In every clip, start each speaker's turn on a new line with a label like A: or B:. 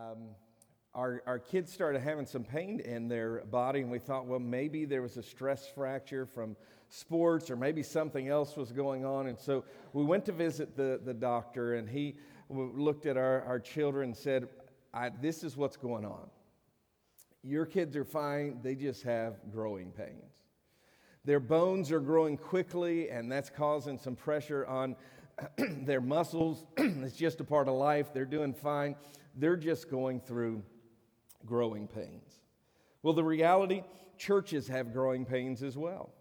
A: um, our kids started having some pain in their body, and we thought, well, maybe there was a stress fracture from sports, or maybe something else was going on. And so we went to visit the doctor, and he looked at our children and said, this is what's going on. Your kids are fine, they just have growing pains. Their bones are growing quickly, and that's causing some pressure on their muscles. It's just a part of life. They're doing fine. They're just going through growing pains. Well, the reality, churches have growing pains as well.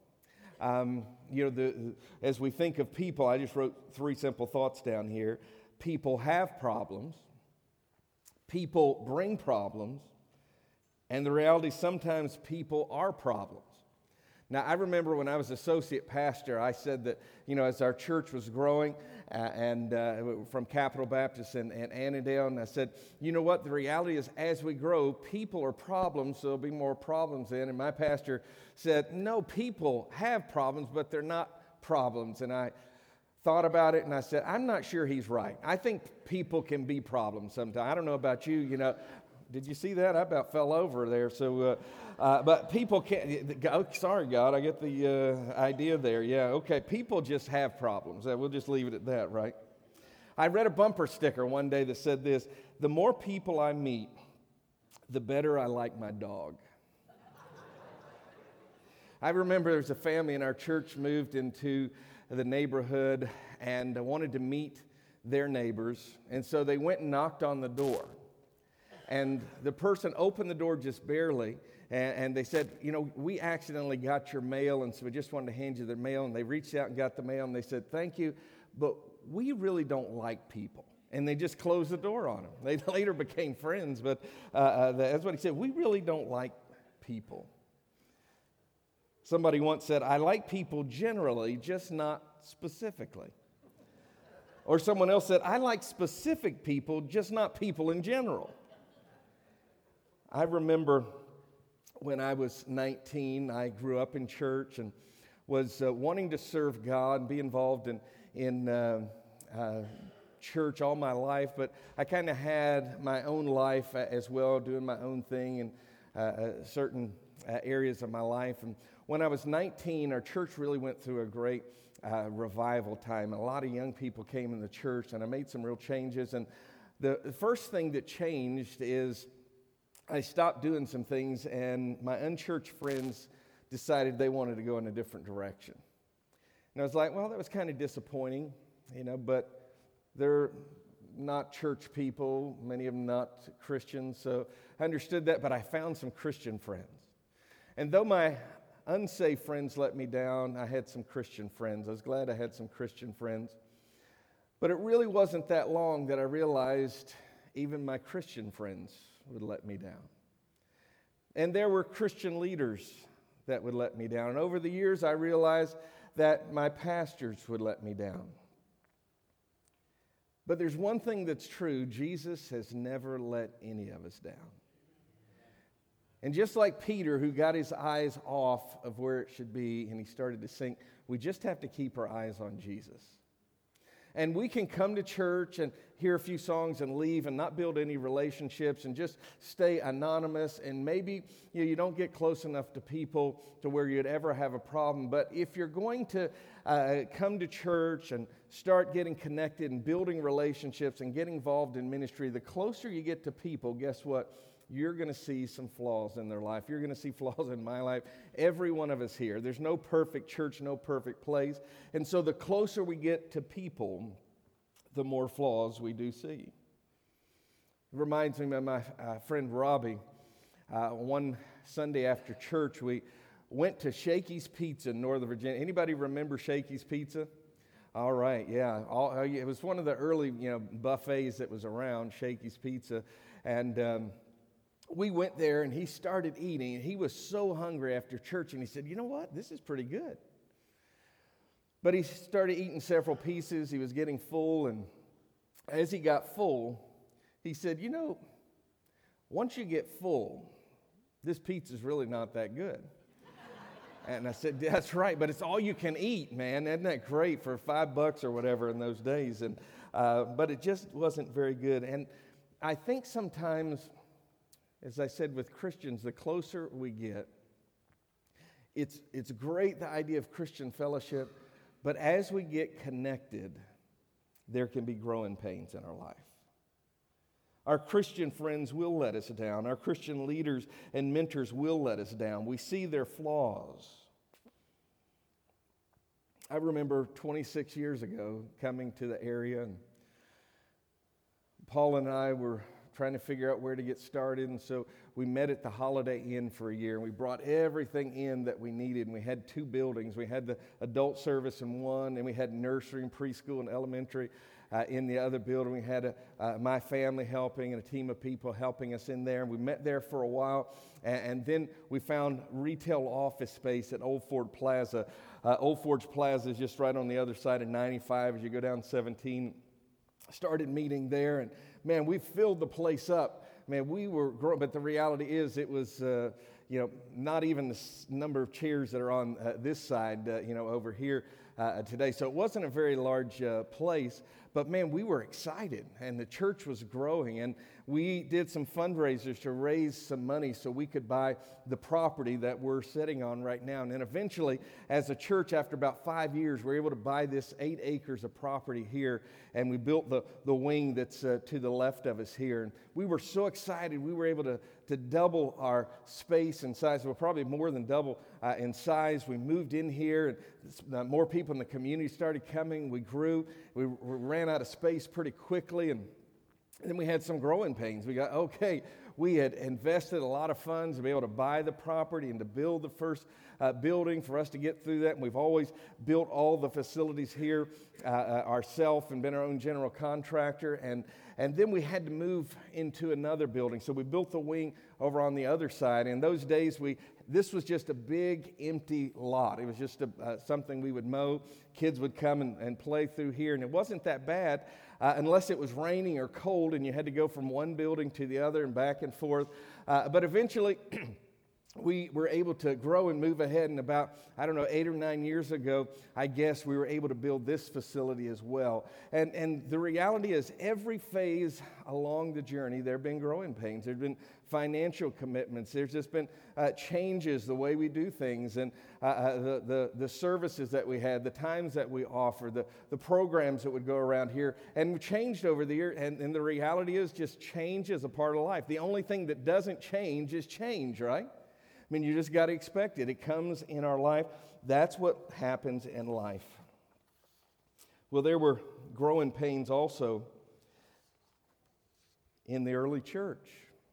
A: As we think of people, I just wrote 3 simple thoughts down here. People have problems. People bring problems. And the reality, sometimes people are problems. Now, I remember when I was associate pastor, I said that, as our church was growing from Capital Baptist and Annandale, and I said, you know what, the reality is as we grow, people are problems, so there'll be more problems then. And my pastor said, no, people have problems, but they're not problems. And I thought about it, and I said, I'm not sure he's right. I think people can be problems sometimes. I don't know about you, Did you see that? I about fell over there. So, but people can't. Oh, sorry, God, I get the idea there. Yeah, okay. People just have problems. We'll just leave it at that, right? I read a bumper sticker one day that said this: "The more people I meet, the better I like my dog." I remember there was a family in our church moved into the neighborhood and wanted to meet their neighbors, and so they went and knocked on the door. And the person opened the door just barely, and they said, we accidentally got your mail, and so we just wanted to hand you the mail. And they reached out and got the mail, and they said, thank you, but we really don't like people. And they just closed the door on them. They later became friends, but that's what he said. We really don't like people. Somebody once said, I like people generally, just not specifically. Or someone else said, I like specific people, just not people in general. I remember when I was 19, I grew up in church and was wanting to serve God and be involved in church all my life, but I kind of had my own life as well, doing my own thing in certain areas of my life. And when I was 19, our church really went through a great revival time. A lot of young people came in the church, and I made some real changes. And the first thing that changed is I stopped doing some things, and my unchurched friends decided they wanted to go in a different direction. And I was like, well, that was kind of disappointing, but they're not church people, many of them not Christians, so I understood that, but I found some Christian friends. And though my unsaved friends let me down, I had some Christian friends. I was glad I had some Christian friends. But it really wasn't that long that I realized even my Christian friends would let me down. And there were Christian leaders that would let me down. And over the years, I realized that my pastors would let me down. But there's one thing that's true: Jesus has never let any of us down. And just like Peter, who got his eyes off of where it should be and he started to sink, we just have to keep our eyes on Jesus. And we can come to church and hear a few songs and leave and not build any relationships and just stay anonymous. And maybe you don't get close enough to people to where you'd ever have a problem. But if you're going to come to church and start getting connected and building relationships and getting involved in ministry, the closer you get to people, guess what? You're going to see some flaws in their life. You're going to see flaws in my life. Every one of us here. There's no perfect church, no perfect place. And so the closer we get to people, the more flaws we do see. It reminds me of my friend Robbie. One Sunday after church, we went to Shakey's Pizza in Northern Virginia. Anybody remember Shakey's Pizza? All right, yeah. It was one of the early buffets that was around, Shakey's Pizza. And we went there, and he started eating, and he was so hungry after church, and he said, you know what, this is pretty good. But he started eating several pieces. He was getting full, and as he got full, he said, once you get full, this pizza's really not that good. And I said, that's right, but it's all you can eat, man. Isn't that great for $5 or whatever in those days? And but it just wasn't very good. And I think sometimes, as I said with Christians, the closer we get, it's great, the idea of Christian fellowship, but as we get connected, there can be growing pains in our life. Our Christian friends will let us down. Our Christian leaders and mentors will let us down. We see their flaws. I remember 26 years ago coming to the area, and Paul and I were trying to figure out where to get started, and so we met at the Holiday Inn for a year, and we brought everything in that we needed, and we had 2 buildings. We had the adult service in one, and we had nursery and preschool and elementary in the other building. We had my family helping and a team of people helping us in there, and we met there for a while, and then we found retail office space at Old Ford Plaza. Old Ford Plaza is just right on the other side of 95 as you go down 17. Started meeting there, and man, we filled the place up. Man, we were growing, but the reality is it was, not even the number of chairs that are on this side, over here today. So it wasn't a very large place, but man, we were excited, and the church was growing, and we did some fundraisers to raise some money so we could buy the property that we're sitting on right now. And then eventually, as a church, after about 5 years, we were able to buy this 8 acres of property here, and we built the wing that's to the left of us here. And we were so excited. We were able to double our space and size. Well, probably more than double in size. We moved in here, and more people in the community started coming. We grew. We ran out of space pretty quickly, and then we had some growing pains. We had invested a lot of funds to be able to buy the property and to build the first building for us to get through that. And we've always built all the facilities here ourselves and been our own general contractor. And then we had to move into another building. So we built the wing over on the other side. In those days, this was just a big empty lot. It was just something we would mow. Kids would come and play through here. And it wasn't that bad unless it was raining or cold and you had to go from one building to the other and back and forth. But eventually, we were able to grow and move ahead. And about, 8 or 9 years ago, I guess we were able to build this facility as well. And the reality is, every phase along the journey, there have been growing pains. There have been financial commitments. There's just been changes the way we do things, and the services that we had, the times that we offer, the programs that would go around here, and we changed over the year. And the reality is, just change is a part of life. The only thing that doesn't change is change, right? I mean, you just got to expect it. It comes in our life. That's what happens in life. Well, there were growing pains also in the early church.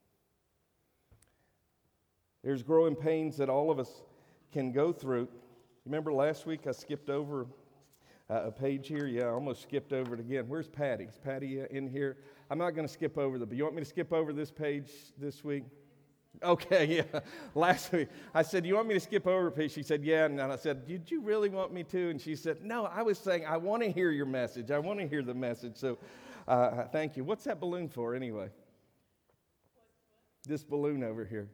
A: There's growing pains that all of us can go through. Remember last week I skipped over a page here? Yeah, I almost skipped over it again. Where's Patty? Is Patty in here? I'm not going to skip over but you want me to skip over this page this week? Okay, yeah. Last week, I said, you want me to skip over a page? She said, yeah. And I said, did you really want me to? And she said, no, I was saying, I want to hear your message. I want to hear the message. So thank you. What's that balloon for anyway? This balloon over here.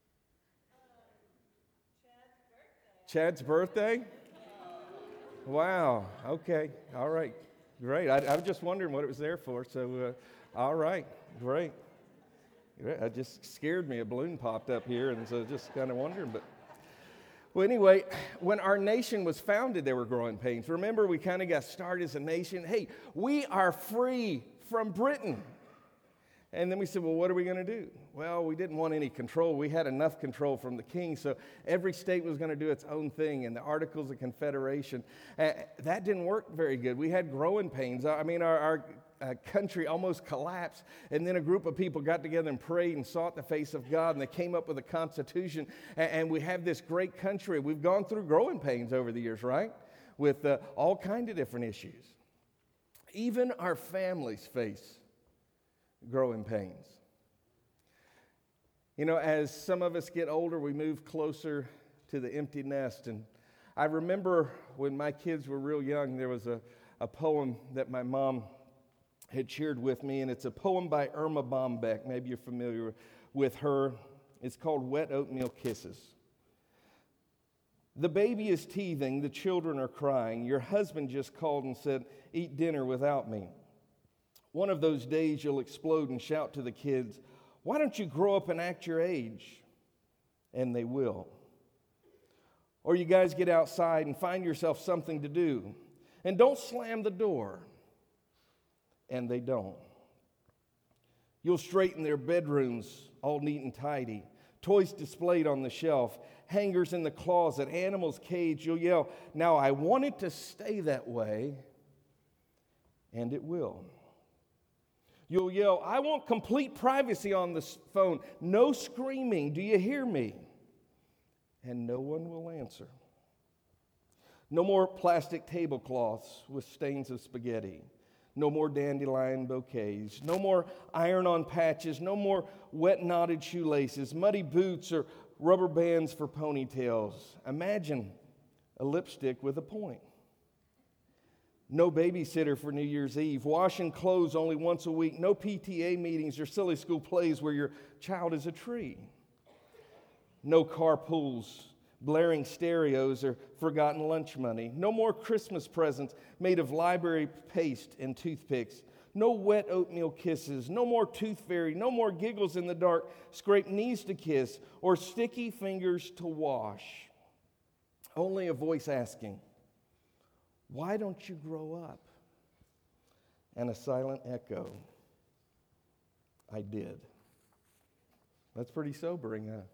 A: Chad's birthday? Wow. Okay. All right. Great. I was just wondering what it was there for. So, all right. Great. It just scared me. A balloon popped up here, and so just kind of wondering. But well, anyway, when our nation was founded, there were growing pains. Remember, we kind of got started as a nation. Hey, we are free from Britain. And then we said, well, what are we going to do? Well, we didn't want any control. We had enough control from the king, so every state was going to do its own thing, and the Articles of Confederation. That didn't work very good. We had growing pains. I mean, our country almost collapsed, and then a group of people got together and prayed and sought the face of God, and they came up with a constitution, and we have this great country. We've gone through growing pains over the years, right? With all kinds of different issues. Even our families face growing pains. You know, as some of us get older, we move closer to the empty nest. And I remember when my kids were real young, there was a poem that my mom had shared with me, and it's a poem by Irma Bombeck. Maybe you're familiar with her. It's called Wet Oatmeal Kisses. The baby is teething, the children are crying. Your husband just called and said, eat dinner without me. One of those days you'll explode and shout to the kids, "Why don't you grow up and act your age?" And they will. Or you guys get outside and find yourself something to do. And don't slam the door. And they don't. You'll straighten their bedrooms all neat and tidy. Toys displayed on the shelf. Hangers in the closet. Animals caged. You'll yell, "Now I want it to stay that way." And it will. You'll yell, "I want complete privacy on the phone. No screaming. Do you hear me?" And no one will answer. No more plastic tablecloths with stains of spaghetti. No more dandelion bouquets. No more iron-on patches. No more wet knotted shoelaces, muddy boots, or rubber bands for ponytails. Imagine a lipstick with a point. No babysitter for New Year's Eve. Washing clothes only once a week. No PTA meetings or silly school plays where your child is a tree. No carpools, blaring stereos, or forgotten lunch money. No more Christmas presents made of library paste and toothpicks. No wet oatmeal kisses. No more tooth fairy. No more giggles in the dark, scraped knees to kiss, or sticky fingers to wash. Only a voice asking, "Why don't you grow up?" And a silent echo, "I did." That's pretty sobering, huh?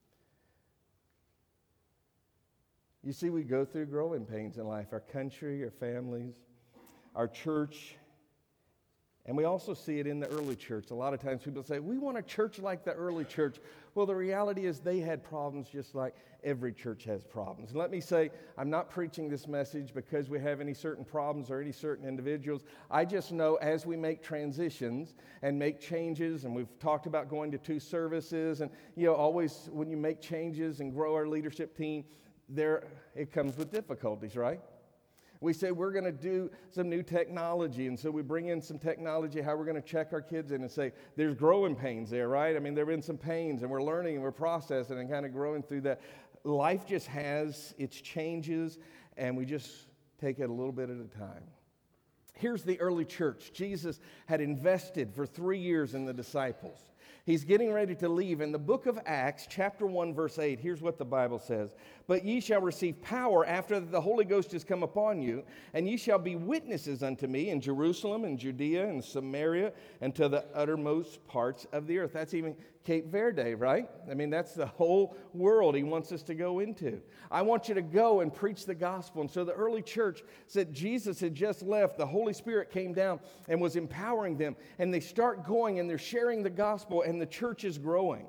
A: You see, we go through growing pains in life, our country, our families, our church, and we also see it in the early church. A lot of times people say, "We want a church like the early church." Well, the reality is they had problems just like every church has problems. And let me say, I'm not preaching this message because we have any certain problems or any certain individuals. I just know as we make transitions and make changes, and we've talked about going to 2 services, and always when you make changes and grow our leadership team, it comes with difficulties, right? We say we're going to do some new technology, and so we bring in some technology, how we're going to check our kids in and say, there's growing pains there, right? I mean, there have been some pains, and we're learning and we're processing and kind of growing through that. Life just has its changes, and we just take it a little bit at a time. Here's the early church. Jesus had invested for 3 years in the disciples. He's getting ready to leave. In the book of Acts, chapter 1, verse 8, here's what the Bible says. "But ye shall receive power after that the Holy Ghost is come upon you, and ye shall be witnesses unto me in Jerusalem and Judea and Samaria and to the uttermost parts of the earth." That's even Cape Verde, right? I mean, that's the whole world he wants us to go into. "I want you to go and preach the gospel." And so the early church said Jesus had just left. The Holy Spirit came down and was empowering them. And they start going and they're sharing the gospel, and the church is growing.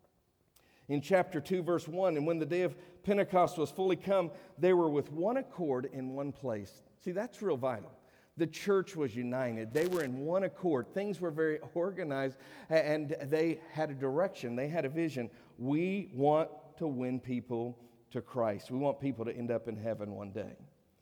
A: In chapter 2, verse 1, "And when the day of Pentecost was fully come, they were with one accord in one place." See, that's real vital. The church was united. They were in one accord. Things were very organized, and they had a direction. They had a vision. We want to win people to Christ. We want people to end up in heaven one day.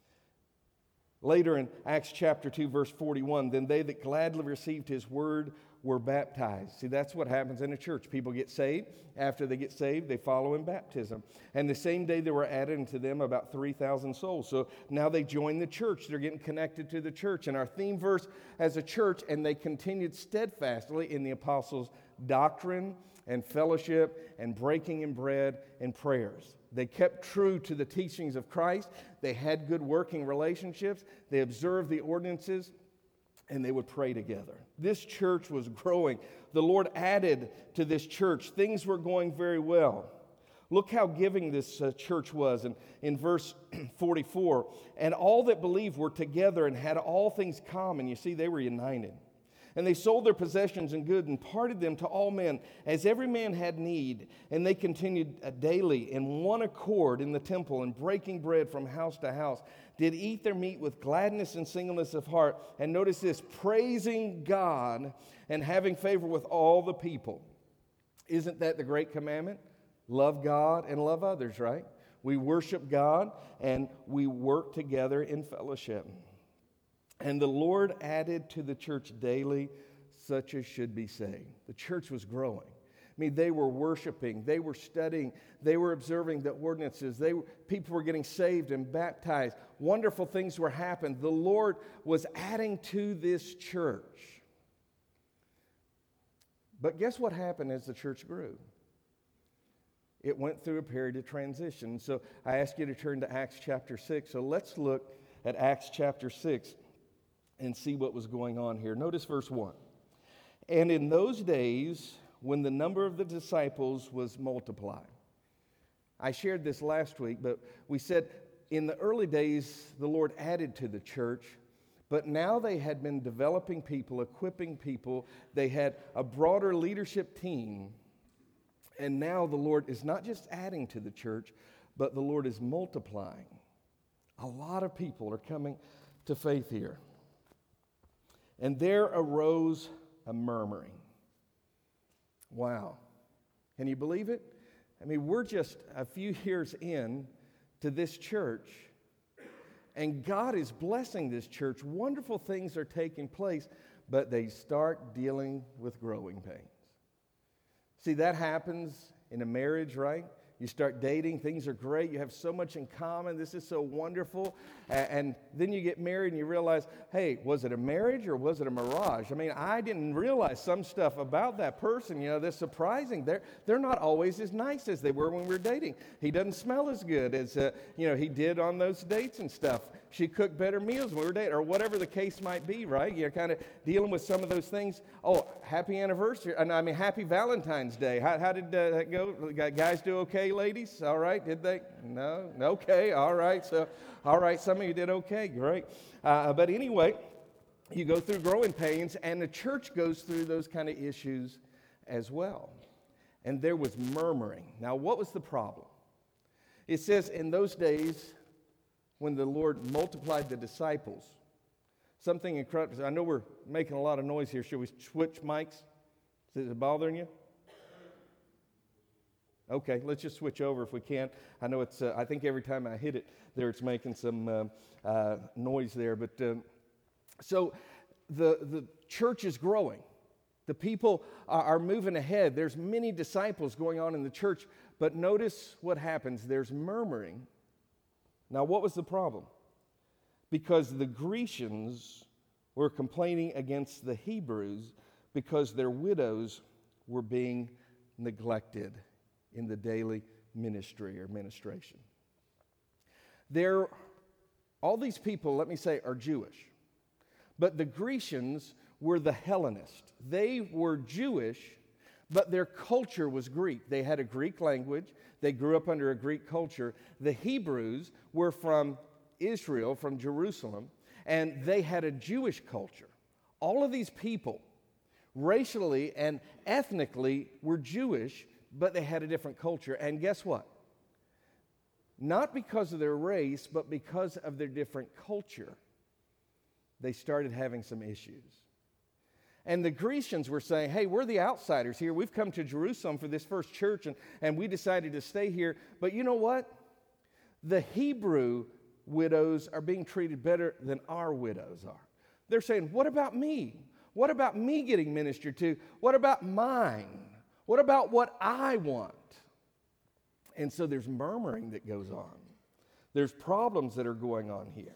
A: Later in Acts chapter 2, verse 41, "Then they that gladly received his word were baptized." See, that's what happens in a church. People get saved. After they get saved, they follow in baptism. And the same day there were added unto them about 3,000 souls. So now they join the church. They're getting connected to the church. And our theme verse as a church, "And they continued steadfastly in the apostles' doctrine and fellowship and breaking in bread and prayers." They kept true to the teachings of Christ. They had good working relationships. They observed the ordinances, and they would pray together. This church was growing. The Lord added to this church. Things were going very well. Look how giving this church was. And in verse 44, "And all that believed were together and had all things common." You see, they were united. "And they sold their possessions and goods and parted them to all men, as every man had need. And they continued daily in one accord in the temple, and breaking bread from house to house, did eat their meat with gladness and singleness of heart." And notice this, "praising God and having favor with all the people." Isn't that the great commandment? Love God and love others, right? We worship God and we work together in fellowship. "And the Lord added to the church daily such as should be saved." The church was growing. I mean, they were worshiping, they were studying, they were observing the ordinances. People were getting saved and baptized. Wonderful things were happening. The Lord was adding to this church. But guess what happened as the church grew? It went through a period of transition. So I ask you to turn to Acts chapter 6. So let's look at Acts chapter 6 and see what was going on here. Notice verse 1. And in those days, when the number of the disciples was multiplied. I shared this last week, but we said in the early days, the Lord added to the church, but now they had been developing people, equipping people. They had a broader leadership team. And now the Lord is not just adding to the church, but the Lord is multiplying. A lot of people are coming to faith here. And there arose a murmuring. Wow. Can you believe it? I mean, we're just a few years in to this church, and God is blessing this church. Wonderful things are taking place, but they start dealing with growing pains. See, that happens in a marriage, right? You start dating, things are great, you have so much in common, this is so wonderful, and then you get married and you realize, hey, was it a marriage or was it a mirage? I mean, I didn't realize some stuff about that person, that's surprising. They're not always as nice as they were when we were dating. He doesn't smell as good as, he did on those dates and stuff. She cooked better meals when we were dating, or whatever the case might be, right? You're kind of dealing with some of those things. Oh, happy anniversary. Happy Valentine's Day. How did that go? Guys do okay, ladies? All right, did they? No? Okay, all right. So, all right, some of you did okay, great. But anyway, you go through growing pains, and the church goes through those kind of issues as well. And there was murmuring. Now, what was the problem? It says, in those days, when the Lord multiplied the disciples, something incredible. I know we're making a lot of noise here. Should we switch mics? Is it bothering you? Okay, let's just switch over if we can. I know it's, I think every time I hit it there, it's making some noise there. But so the church is growing. The people are moving ahead. There's many disciples going on in the church. But notice what happens. There's murmuring. Now, what was the problem? Because the Grecians were complaining against the Hebrews because their widows were being neglected in the daily ministry or ministration. All these people, let me say, are Jewish. But the Grecians were the Hellenists. They were Jewish, but their culture was Greek. They had a Greek language. They grew up under a Greek culture. The Hebrews were from Israel, from Jerusalem, and they had a Jewish culture. All of these people, racially and ethnically, were Jewish, but they had a different culture. And guess what? Not because of their race, but because of their different culture, they started having some issues. And the Grecians were saying, hey, we're the outsiders here. We've come to Jerusalem for this first church, and we decided to stay here. But you know what? The Hebrew widows are being treated better than our widows are. They're saying, what about me? What about me getting ministered to? What about mine? What about what I want? And so there's murmuring that goes on. There's problems that are going on here.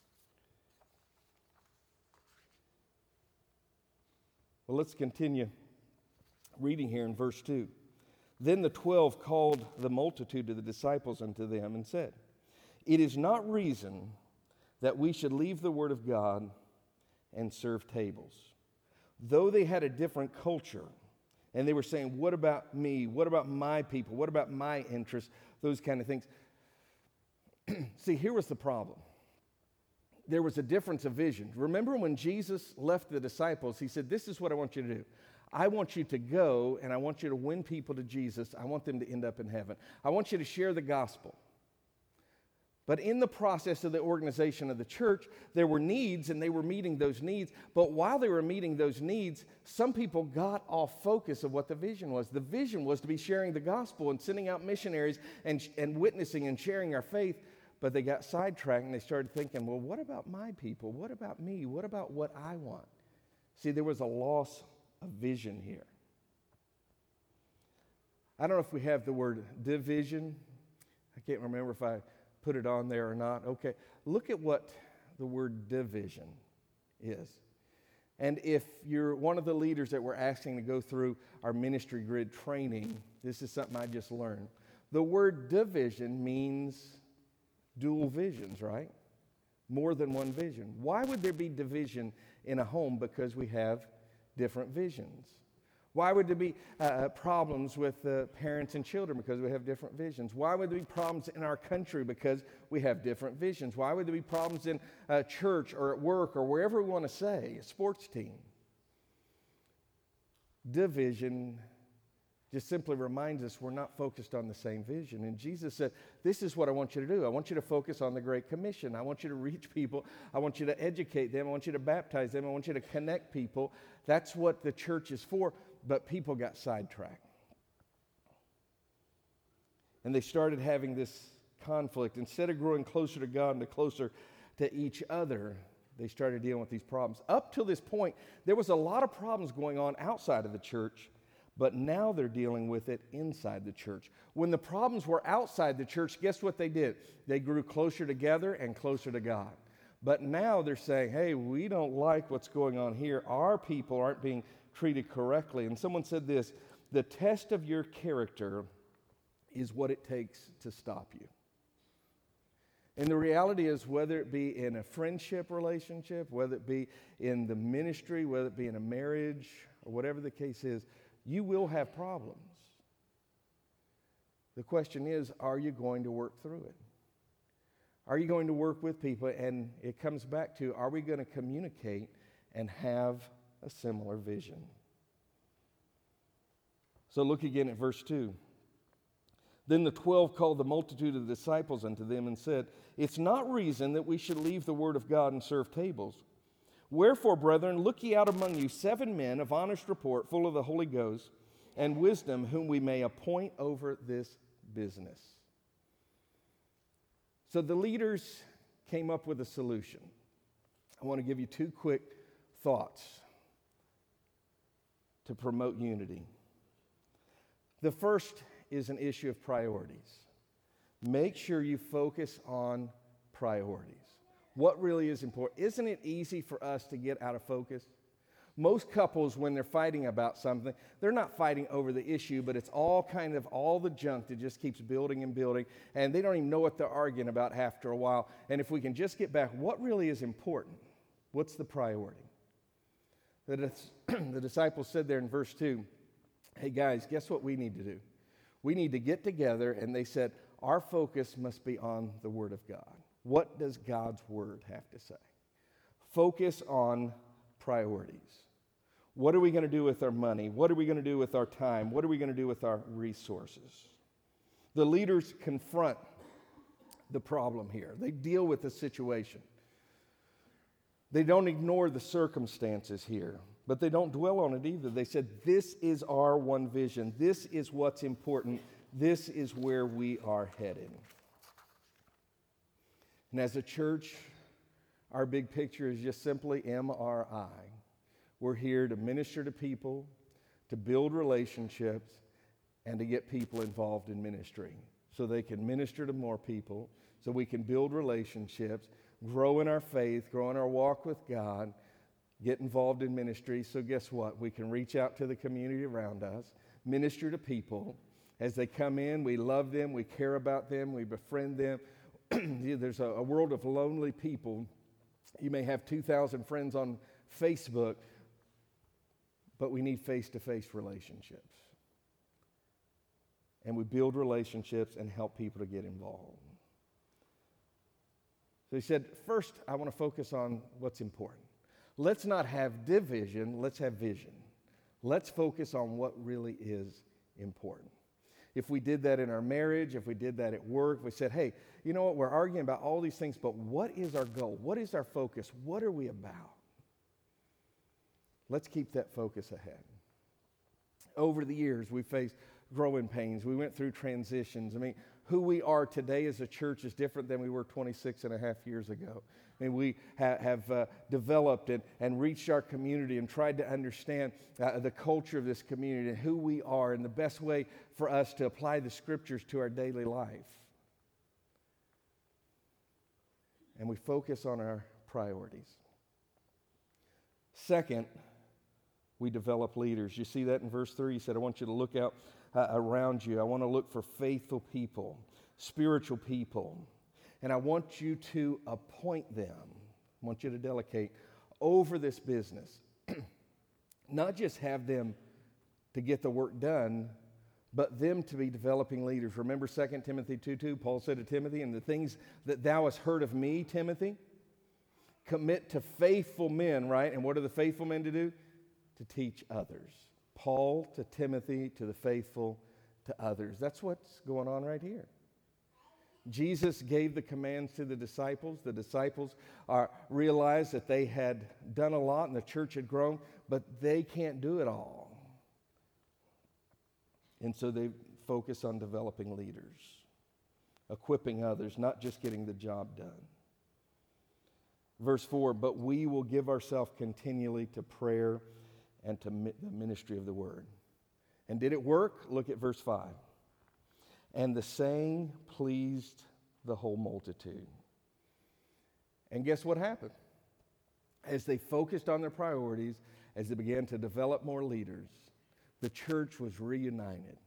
A: Well, let's continue reading here in verse 2. Then the 12 called the multitude to the disciples unto them and said, it is not reason that we should leave the word of God and serve tables. Though they had a different culture, and they were saying, what about me? What about my people? What about my interests? Those kind of things. See, here was the problem. There was a difference of vision. Remember when Jesus left the disciples, he said, this is what I want you to do. I want you to go and I want you to win people to Jesus. I want them to end up in heaven. I want you to share the gospel. But in the process of the organization of the church, there were needs and they were meeting those needs. But while they were meeting those needs, some people got off focus of what the vision was. The vision was to be sharing the gospel and sending out missionaries and witnessing and sharing our faith. But they got sidetracked and they started thinking, well, what about my people? What about me? What about what I want? See, there was a loss of vision here. I don't know if we have the word division. I can't remember if I put it on there or not. Okay, look at what the word division is. And if you're one of the leaders that we're asking to go through our ministry grid training, this is something I just learned. The word division means dual visions, right? More than one vision. Why would there be division in a home? Because we have different visions. Why would there be problems with parents and children? Because we have different visions. Why would there be problems in our country? Because we have different visions. Why would there be problems in church or at work or wherever we want to say, a sports team? Division just simply reminds us we're not focused on the same vision. And Jesus said, this is what I want you to do. I want you to focus on the Great Commission. I want you to reach people. I want you to educate them. I want you to baptize them. I want you to connect people. That's what the church is for. But people got sidetracked. And they started having this conflict. Instead of growing closer to God and closer to each other, they started dealing with these problems. Up till this point, there was a lot of problems going on outside of the church, but now they're dealing with it inside the church. When the problems were outside the church, guess what they did? They grew closer together and closer to God. But now they're saying, hey, we don't like what's going on here. Our people aren't being treated correctly. And someone said this, the test of your character is what it takes to stop you. And the reality is, whether it be in a friendship relationship, whether it be in the ministry, whether it be in a marriage, or whatever the case is, you will have problems. The question is, are you going to work through it? Are you going to work with people? And it comes back to, are we going to communicate and have a similar vision? So look again at verse 2. Then the 12 called the multitude of the disciples unto them and said, it's not reason that we should leave the word of God and serve tables. Wherefore, brethren, look ye out among you 7 men of honest report, full of the Holy Ghost and wisdom, whom we may appoint over this business. So the leaders came up with a solution. I want to give you 2 quick thoughts to promote unity. The first is an issue of priorities. Make sure you focus on priorities. What really is important? Isn't it easy for us to get out of focus? Most couples, when they're fighting about something, they're not fighting over the issue, but it's all kind of all the junk that just keeps building and building, and they don't even know what they're arguing about after a while. And if we can just get back, what really is important? What's the priority? The disciples said there in verse 2, hey guys, guess what we need to do? We need to get together, and they said, our focus must be on the Word of God. What does God's Word have to say? Focus on priorities. What are we going to do with our money? What are we going to do with our time? What are we going to do with our resources? The leaders confront the problem here. They deal with the situation. They don't ignore the circumstances here, but they don't dwell on it either. They said, this is our one vision. This is what's important. This is where we are headed. And as a church, our big picture is just simply MRI. We're here to minister to people, to build relationships, and to get people involved in ministry so they can minister to more people, so we can build relationships, grow in our faith, grow in our walk with God, get involved in ministry. So guess what? We can reach out to the community around us, minister to people. As they come in, we love them, we care about them, we befriend them. There's a world of lonely people. You may have 2,000 friends on Facebook, but we need face-to-face relationships. And we build relationships and help people to get involved. So he said, first, I want to focus on what's important. Let's not have division, let's have vision. Let's focus on what really is important. If we did that in our marriage, if we did that at work, we said, hey, you know what, we're arguing about all these things, but what is our goal? What is our focus? What are we about? Let's keep that focus ahead. Over the years, we faced growing pains. We went through transitions. I mean, who we are today as a church is different than we were 26 and a half years ago. I mean, we have developed and reached our community and tried to understand the culture of this community and who we are and the best way for us to apply the scriptures to our daily life. And we focus on our priorities. Second, we develop leaders. You see that in verse 3? He said, I want you to look out around you. I want to look for faithful people, spiritual people, and I want you to appoint them. I want you to delegate over this business. Not just have them to get the work done, but them to be developing leaders. Remember 2 Timothy 2:2, Paul said to Timothy, and the things that thou hast heard of me, Timothy, commit to faithful men, right? And what are the faithful men to do? To teach others. Paul to Timothy, to the faithful, to others. That's what's going on right here. Jesus gave the commands to the disciples. The disciples realized that they had done a lot and the church had grown, but they can't do it all. And so they focus on developing leaders, equipping others, not just getting the job done. Verse 4, but we will give ourselves continually to prayer and to the ministry of the word. And did it work? Look at verse 5. And the saying pleased the whole multitude. And guess what happened? As they focused on their priorities, as they began to develop more leaders, the church was reunited.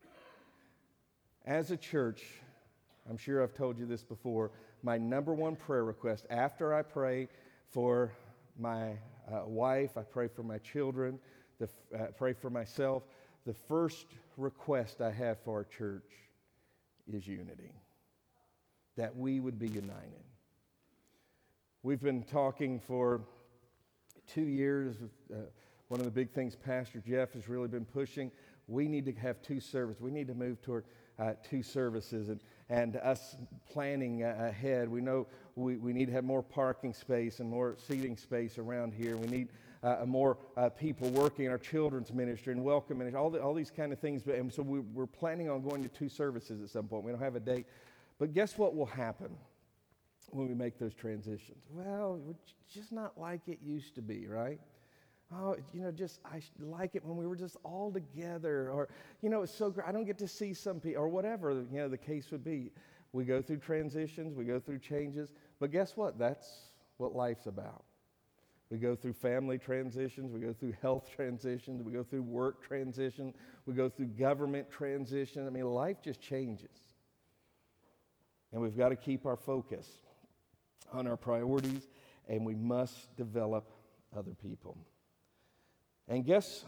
A: As a church, I'm sure I've told you this before, my number one prayer request after I pray for my wife, I pray for my children, pray for myself, the first request I have for our church is unity, that we would be united. We've been talking for 2 years. One of the big things Pastor Jeff has really been pushing, we need to have 2 services. We need to move toward 2 services, and us planning ahead. We know we need to have more parking space and more seating space around here. We need more people working in our children's ministry and welcome ministry, all these kind of things. And so we're planning on going to 2 services at some point. We don't have a date. But guess what will happen when we make those transitions? Well, it's just not like it used to be, right? Oh, I like it when we were just all together, or, it's so great. I don't get to see some people, or whatever, the case would be. We go through transitions, we go through changes, but guess what? That's what life's about. We go through family transitions, we go through health transitions, we go through work transition, we go through government transition. I mean, life just changes. And we've got to keep our focus on our priorities, and we must develop other people. And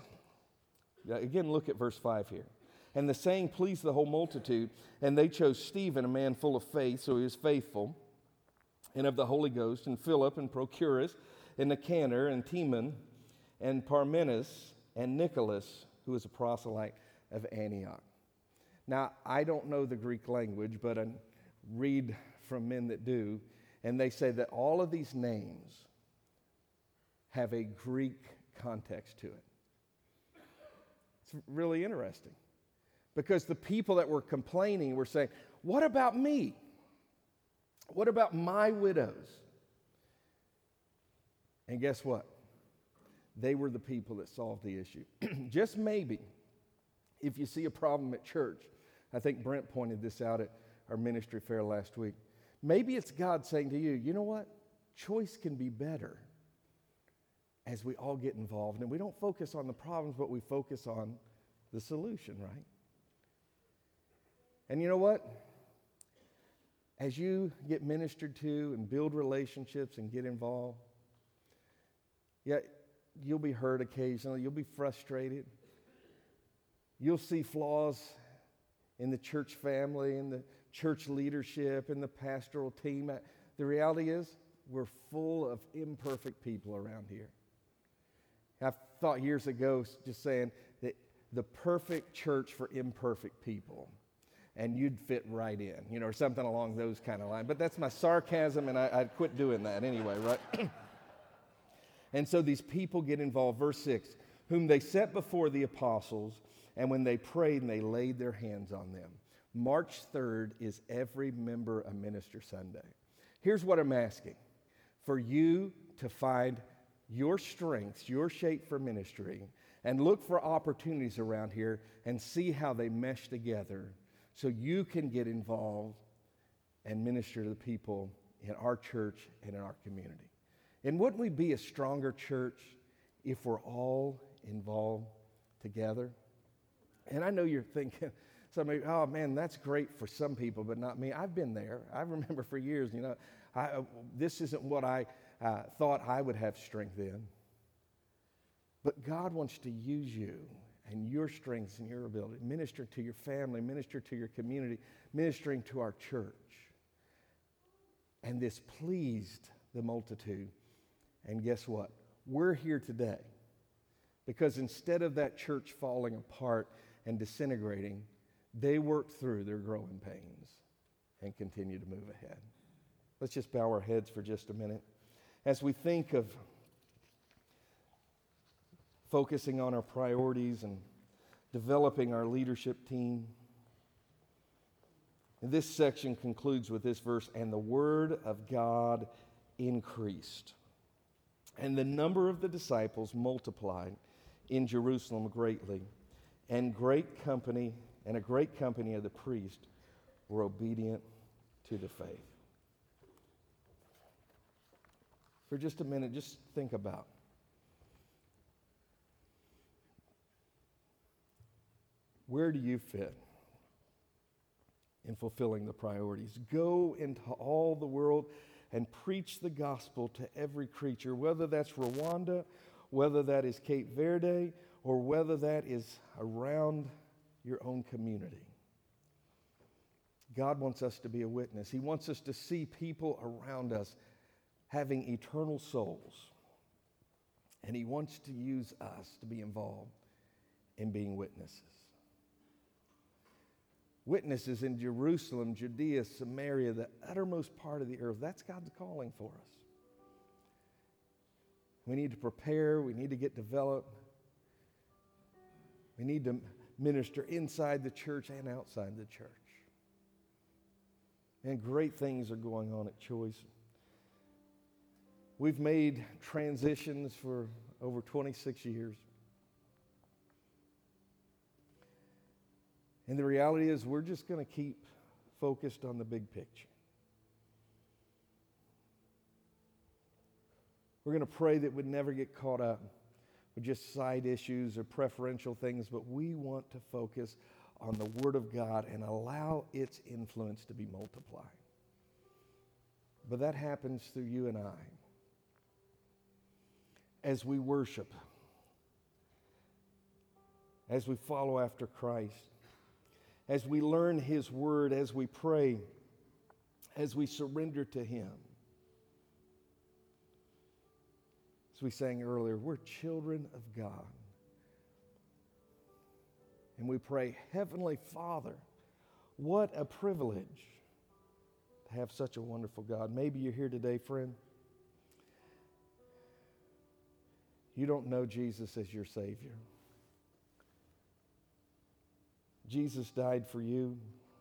A: again, look at verse 5 here. And the saying pleased the whole multitude, and they chose Stephen, a man full of faith, so he was faithful, and of the Holy Ghost, and Philip, and Prochorus, and Nicanor, and Timon, and Parmenas, and Nicholas, who was a proselyte of Antioch. Now, I don't know the Greek language, but I read from men that do, and they say that all of these names have a Greek context to it. It's really interesting, because the people that were complaining were saying, what about me? What about my widows? And guess what? They were the people that solved the issue. Just maybe, if you see a problem at church, I think Brent pointed this out at our ministry fair last week, maybe it's God saying to you, you know what? Choice can be better as we all get involved. And we don't focus on the problems, but we focus on the solution, right? And you know what? As you get ministered to and build relationships and get involved, yeah, you'll be hurt occasionally. You'll be frustrated. You'll see flaws in the church family, in the church leadership, in the pastoral team. The reality is, we're full of imperfect people around here. I thought years ago, just saying that the perfect church for imperfect people, and you'd fit right in, or something along those kind of lines. But that's my sarcasm, and I'd quit doing that anyway, right? And so these people get involved. Verse 6, whom they set before the apostles, and when they prayed and they laid their hands on them. March 3rd is every member a minister Sunday. Here's what I'm asking. For you to find your strengths, your shape for ministry, and look for opportunities around here and see how they mesh together so you can get involved and minister to the people in our church and in our community. And wouldn't we be a stronger church if we're all involved together. And I know you're thinking, somebody, oh man, that's great for some people, but not me. I've been there. I remember for years, this isn't what I thought I would have strength in. But God wants to use you and your strengths and your ability, minister to your family, minister to your community, ministering to our church. And this pleased the multitude. And guess what? We're here today because instead of that church falling apart and disintegrating, they worked through their growing pains and continue to move ahead. Let's just bow our heads for just a minute. As we think of focusing on our priorities and developing our leadership team, and this section concludes with this verse, and the word of God increased, and the number of the disciples multiplied in Jerusalem greatly, and a great company of the priests were obedient to the faith. For just a minute, just think about where do you fit in fulfilling the priorities? Go into all the world and preach the gospel to every creature, whether that's Rwanda, whether that is Cape Verde, or whether that is around your own community. God wants us to be a witness. He wants us to see people around us having eternal souls. And He wants to use us to be involved in being witnesses. Witnesses in Jerusalem, Judea, Samaria, the uttermost part of the earth. That's God's calling for us. We need to prepare. We need to get developed. We need to minister inside the church and outside the church. And great things are going on at Choice. We've made transitions for over 26 years. And the reality is we're just going to keep focused on the big picture. We're going to pray that we'd never get caught up with just side issues or preferential things, but we want to focus on the Word of God and allow its influence to be multiplied. But that happens through you and I. As we worship, as we follow after Christ, as we learn His Word, as we pray, as we surrender to Him. As we sang earlier, we're children of God. And we pray, Heavenly Father, what a privilege to have such a wonderful God. Maybe you're here today, friend. You don't know Jesus as your Savior. Jesus died for you,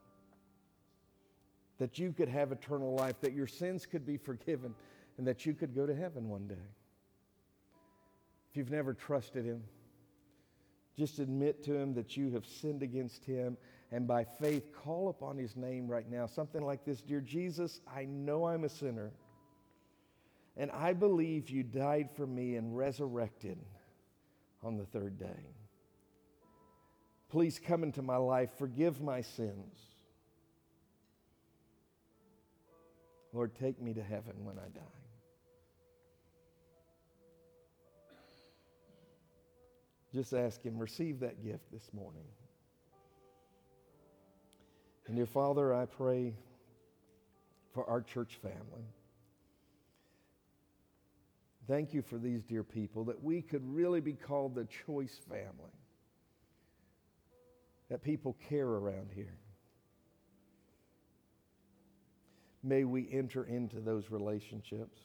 A: that you could have eternal life, that your sins could be forgiven, and that you could go to heaven one day. If you've never trusted Him, just admit to Him that you have sinned against Him, and by faith call upon His name right now. Something like this: Dear Jesus, I know I'm a sinner, and I believe You died for me and resurrected on the third day. Please come into my life, forgive my sins. Lord, take me to heaven when I die. Just ask Him, receive that gift this morning. And dear Father, I pray for our church family. Thank You for these dear people, that we could really be called the Choice family. That people care around here. May we enter into those relationships.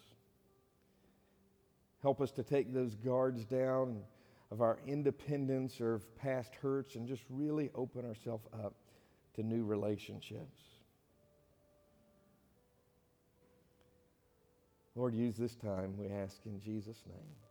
A: Help us to take those guards down of our independence or of past hurts and just really open ourselves up to new relationships. Lord, use this time, we ask in Jesus' name.